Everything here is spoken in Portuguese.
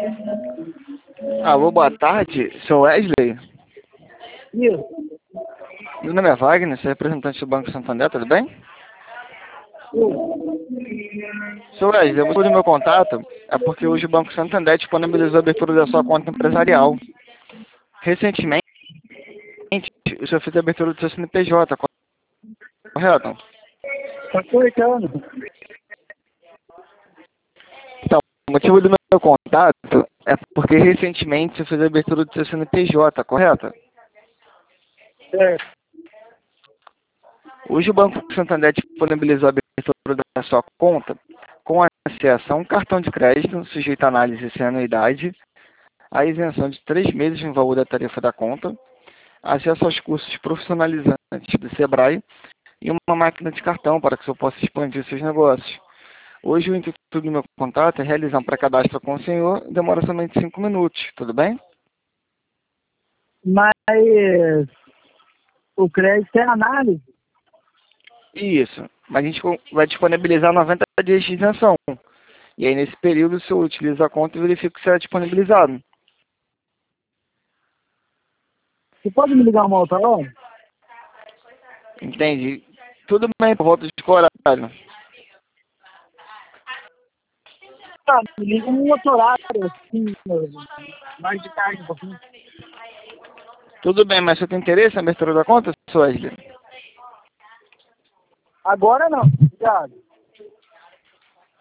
Alô, boa tarde, sou Wesley. Isso. Meu nome é Wagner, sou representante do Banco Santander, tudo bem? Sou Wesley, o motivo do meu contato é porque hoje o Banco Santander disponibilizou a abertura da sua conta empresarial. Recentemente, o senhor fez a abertura do seu CNPJ, correto? Tá cortando. Então, o motivo do meu contato é porque recentemente o senhor fez a abertura do seu CNPJ, correto? Certo. Hoje o Banco Santander disponibilizou a abertura da sua conta com acesso a um cartão de crédito sujeito à análise sem anuidade, a isenção de 3 meses no valor da tarifa da conta, acesso aos cursos profissionalizantes do Sebrae e uma máquina de cartão para que o senhor possa expandir seus negócios. Hoje o intuito do meu contato é realizar um pré-cadastro com o senhor, demora somente 5 minutos, tudo bem? Mas o crédito é análise. Isso, mas a gente vai disponibilizar 90 dias de isenção. E aí nesse período o senhor utiliza a conta e verifica se é disponibilizado. Você pode me ligar uma outra hora? Entende? Tudo bem por volta de qual horário? Tá, me liga um outro horário, assim, mais de tarde um pouquinho. Tudo bem, mas você tem interesse na abertura da conta, Wesley? Agora não. Obrigado.